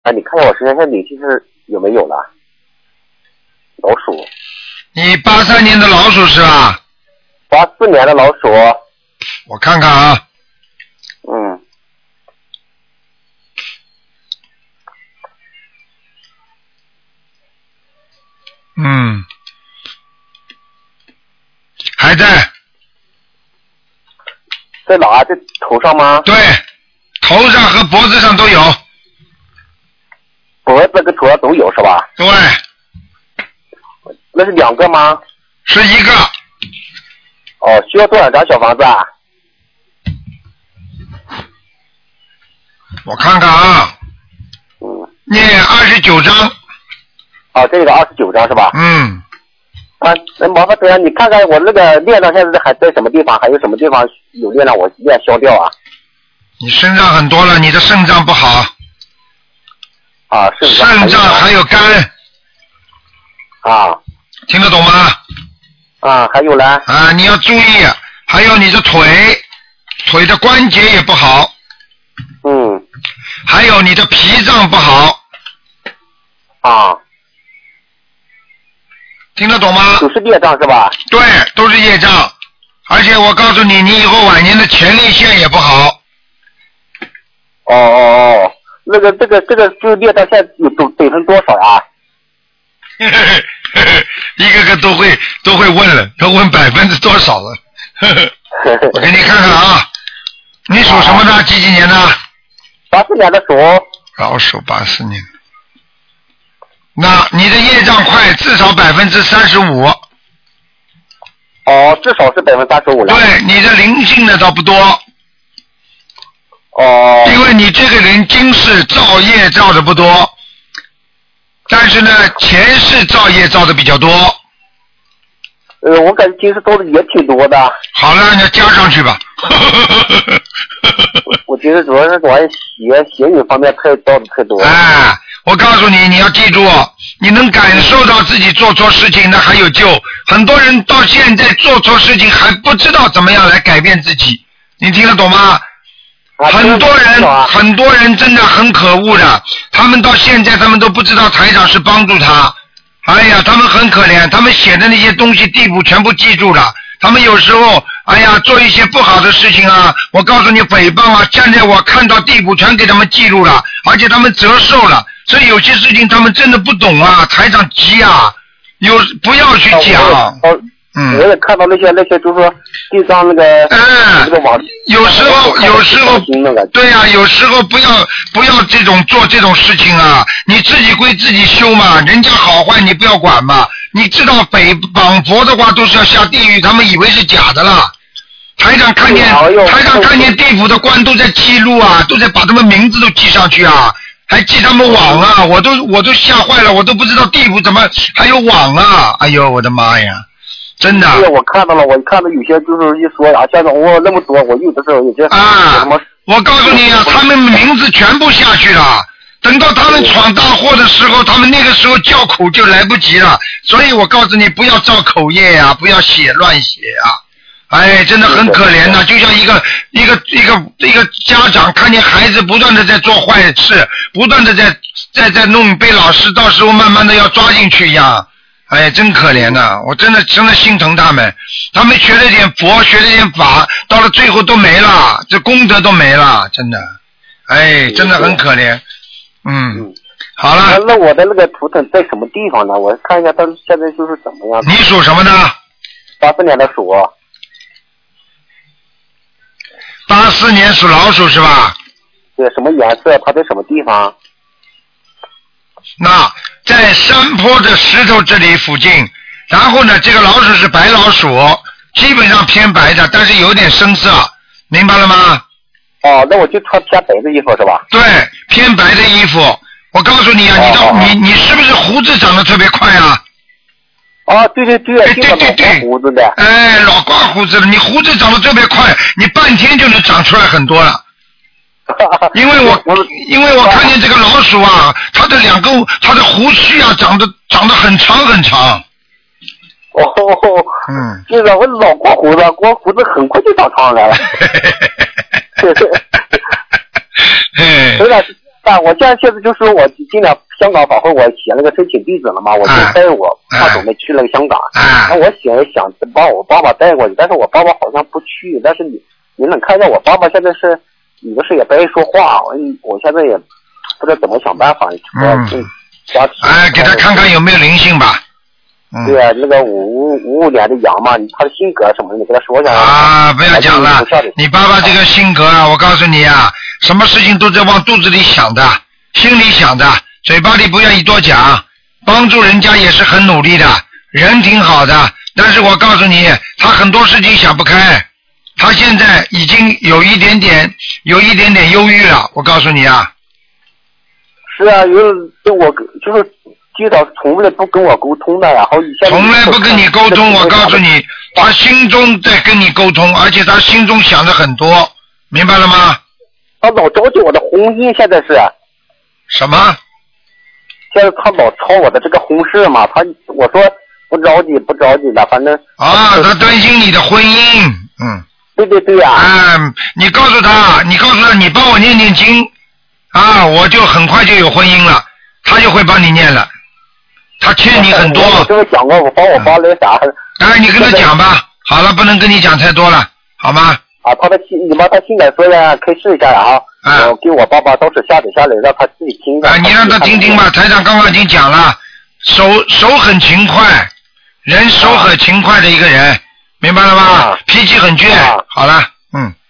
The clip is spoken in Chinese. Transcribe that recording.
啊，你看看我身上现在灵性是有没有了？老鼠。 你83年的老鼠是吧 ？84年的老鼠。 我看看啊。还在。 在哪？在头上吗？ 对，头上和脖子上都有。 脖子跟头上都有是吧？ 对。 那是2个吗？ 是1个。 哦，需要多少张小房子啊？ 我看看啊。念29张。 哦，这个29张是吧？啊，那麻烦这样，你看看我那个孽障现在还在什么地方？还有什么地方有孽障我一定要消掉啊？ 你身上很多了，你的肾脏不好。 啊， 肾脏还有肝。 啊。 听得懂吗？ 啊，还有呢？ 啊，你要注意，还有你的腿的关节也不好。还有你的脾脏不好。 啊。 听得懂吗？ 都是业障是吧？ 对，都是业障，而且我告诉你，你以后晚年的前列腺也不好。 哦，那个这个就是业障现在有得分多少啊？ 一个个都会问了，都问多少了。我给你看看啊，你属什么的？几年的 ？84年的鼠。 老鼠84年。那你的业障快，至少35%。 哦，至少是35%了。 对，你的灵性的倒不多。 哦。 因为你这个人今世造业造的不多，但是呢，前世造业造的比较多。 我感觉今世造的也挺多的。 好了，你加上去吧。 我觉得主要是玩邪淫方面造的太多。 哎。我告诉你，你要记住，你能感受到自己做错事情，那还有救。很多人到现在做错事情还不知道怎么样来改变自己，你听得懂吗？很多人真的很可恶的，他们到现在他们都不知道台长是帮助他。哎呀，他们很可怜，他们写的那些东西地府全部记住了。他们有时候哎呀做一些不好的事情啊，我告诉你诽谤啊，现在我看到地府全给他们记录了，而且他们折寿了。所以有些事情他们真的不懂啊，台长急啊，不要去讲。 我也看到那些就是说地上那个网。 有时候对呀，有时候不要做这种事情啊，你自己归自己修嘛，人家好坏你不要管嘛。你知道绑佛的话都是要下地狱，他们以为是假的了。台长看见地府的官都在记录啊，都在把他们名字都记上去啊。还记他们网啊，我都吓坏了，我都不知道地府怎么还有网啊！哎呦，我的妈呀，真的。 对，我看到了，我看到有些就是一说啊，像我那么多，我有的时候有些我告诉你啊，他们名字全部下去了，等到他们闯大祸的时候，他们那个时候叫苦就来不及了。所以我告诉你，不要造口业呀，不要乱写啊。哎，真的很可怜的，就像一个家长看见孩子不断的在做坏事，不断的在弄，被老师到时候慢慢的要抓进去一样。哎，真可怜呐，我真的心疼他们，他们学了点佛，学了点法，到了最后都没了，这功德都没了，真的，哎，真的很可怜。好了。 那我的那个图腾在什么地方呢？我看一下，它现在就是怎么样。 你属什么呢 ？84年的鼠。 84年属老鼠是吧？ 对，什么颜色？它在什么地方？ 那在山坡的石头这里附近，然后呢，这个老鼠是白老鼠，基本上偏白的，但是有点深色，明白了吗？ 哦，那我就穿偏白的衣服是吧？ 对，偏白的衣服。我告诉你啊，你是不是胡子长得特别快啊？ 哦，对，老刮胡子的。 哎，老刮胡子了，你胡子长得特别快，你半天就能长出来很多了。因为我看见这个老鼠啊，它的胡须啊长得很长很长。 就是我老刮胡子很快就长长来了。 但我现在就是说我进了香港法会，我写了个申请地址了嘛，我就带我爸准备去了香港。那我想把我爸爸带过去，但是我爸爸好像不去。但是你能看见我爸爸现在是有的事也不爱说话，我现在也不知道怎么想办法。 给他看看有没有灵性吧。 对啊，那个55年的羊嘛，他的性格什么的，你跟他说一下。 不要讲了。你爸爸这个性格啊，我告诉你啊，什么事情都在往肚子里想的，心里想的，嘴巴里不愿意多讲，帮助人家也是很努力的，人挺好的。但是我告诉你，他很多事情想不开，他现在已经有一点点忧郁了。我告诉你啊。 是啊，我就是接到从来不跟我沟通的，然后从来不跟你沟通。我告诉你，他心中在跟你沟通，而且他心中想的很多，明白了吗？ 他老着急我的婚姻，现在是什么？ 现在他老吵我的这个婚事嘛，我说不着急的，反正他担心你的婚姻。 对呀。 你告诉他你帮我念经我就很快就有婚姻了，他就会帮你念了。他欠你很多。 我这个讲过，我帮我爸那啥。 你跟他讲吧。好了，不能跟你讲太多了，好吗？ 你把他现在说呀，可以试一下我给我爸爸都是下载下来，让他自己听。 你让他听听吧。台长刚刚已经讲了，手很勤快，人手很勤快的一个人，明白了吗？脾气很倔。好了，